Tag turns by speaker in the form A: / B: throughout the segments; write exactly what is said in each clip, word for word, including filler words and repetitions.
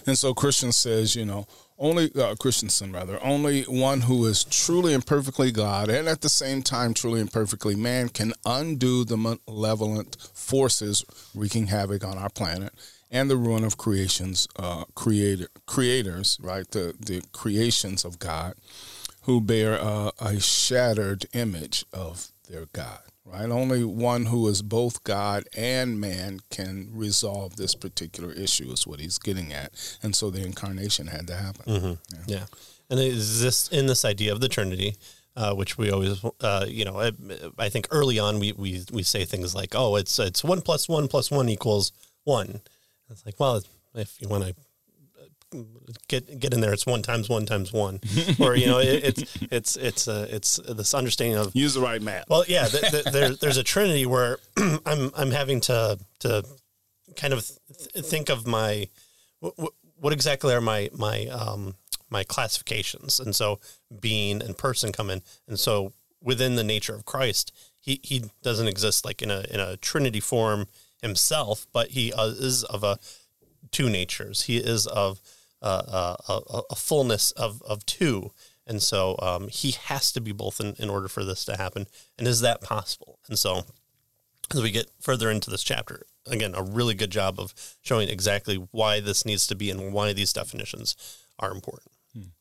A: And so Christian says, you know, only uh, Christensen rather, only one who is truly and perfectly God and at the same time truly and perfectly man can undo the malevolent forces wreaking havoc on our planet and the ruin of creations, uh, creator, creators, right? The the creations of God who bear uh, a shattered image of their God. Right, only one who is both God and man can resolve this particular issue is what he's getting at, and so the incarnation had to happen.
B: Mm-hmm. Yeah. yeah, and it is this in this idea of the Trinity, uh, which we always, uh, you know, I, I think early on we, we we say things like, "Oh, it's it's one plus one plus one equals one." It's like, well, if you want to get get in there, it's one times one times one, or you know, it, it's it's it's uh, it's this understanding of
A: use the right math.
B: Well, yeah, the, the, there, there's a Trinity where I'm I'm having to to kind of th- think of my what, what exactly are my my um my classifications, and so being and person come in, and so within the nature of Christ, he he doesn't exist like in a in a Trinity form himself, but he uh, is of a two natures. He is of Uh, uh, a, a fullness of, of two. And so um, he has to be both in, in order for this to happen. And is that possible? And so as we get further into this chapter, again, a really good job of showing exactly why this needs to be and why these definitions are important. Hmm.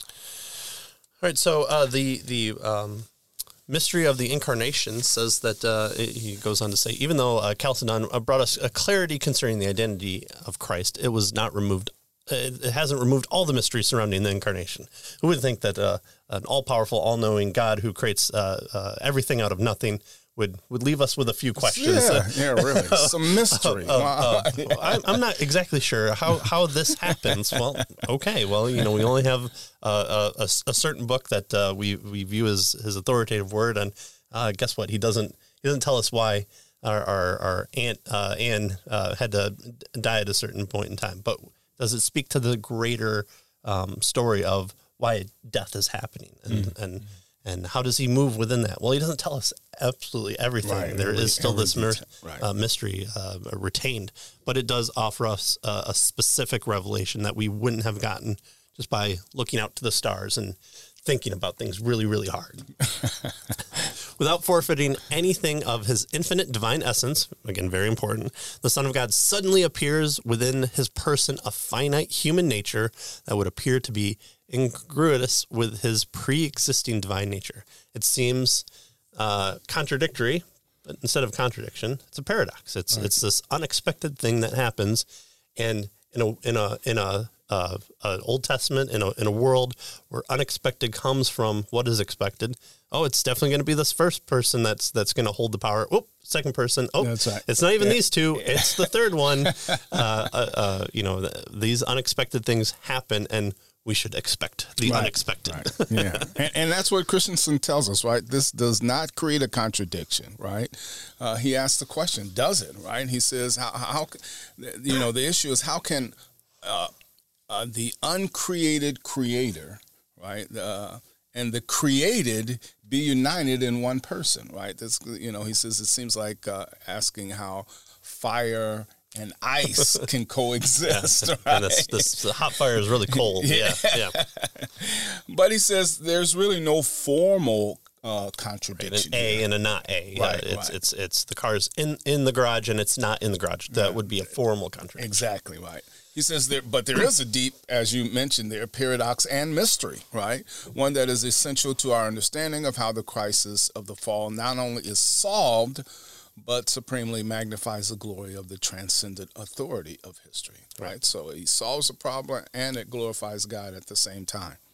B: All right, so uh, the, the um, mystery of the incarnation says that, uh, it, he goes on to say, even though uh, Chalcedon brought us a clarity concerning the identity of Christ, it was not removed It hasn't removed all the mystery surrounding the incarnation. Who would think that uh, an all-powerful, all-knowing God who creates uh, uh, everything out of nothing would, would leave us with a few questions?
A: Yeah, yeah, really. Some mystery.
B: Uh, uh, uh, I'm not exactly sure how, how this happens. Well, okay. Well, you know, we only have uh, a, a certain book that uh, we, we view as his authoritative word, and uh, guess what? He doesn't he doesn't tell us why our, our, our Aunt uh, Anne uh, had to die at a certain point in time, but does it speak to the greater um, story of why death is happening, and mm-hmm. and and how does he move within that? Well, he doesn't tell us absolutely everything. Right, there every, is still this mer- right. uh, mystery uh, retained, but it does offer us uh, a specific revelation that we wouldn't have gotten just by looking out to the stars and thinking about things really, really hard. Without forfeiting anything of his infinite divine essence, again, very important, the Son of God suddenly appears within his person a finite human nature that would appear to be incongruous with his pre-existing divine nature. It seems uh, contradictory, but instead of contradiction, it's a paradox. It's right. it's this unexpected thing that happens, and in a in a in a Uh, uh, Old Testament in a in a world where unexpected comes from what is expected. Oh, it's definitely going to be this first person that's that's going to hold the power. Oh, second person. Oh, that's right. It's not even yeah. these two. It's the third one. Uh, uh, uh, you know, th- these unexpected things happen, and we should expect the
A: right.
B: unexpected.
A: Right. Yeah, and, and that's what Christensen tells us, right? This does not create a contradiction, right? Uh, he asks the question, does it? Right? And he says, how, how you know, the issue is how can uh, Uh, the uncreated creator, right, uh, and the created be united in one person, right? That's, you know, he says it seems like uh, asking how fire and ice can coexist.
B: Yeah.
A: Right?
B: And this, this the hot fire is really cold. Yeah, yeah.
A: But he says there's really no formal uh, contradiction.
B: Right, an A
A: here.
B: and a not A. Yeah,
A: right,
B: it's
A: right.
B: it's it's the car's in in the garage and it's not in the garage. That
A: right.
B: would be a formal contradiction.
A: Exactly right. He says there, but there is a deep, as you mentioned there, paradox and mystery, right? One that is essential to our understanding of how the crisis of the fall not only is solved, but supremely magnifies the glory of the transcendent authority of history, right? So he solves a problem and it glorifies God at the same time.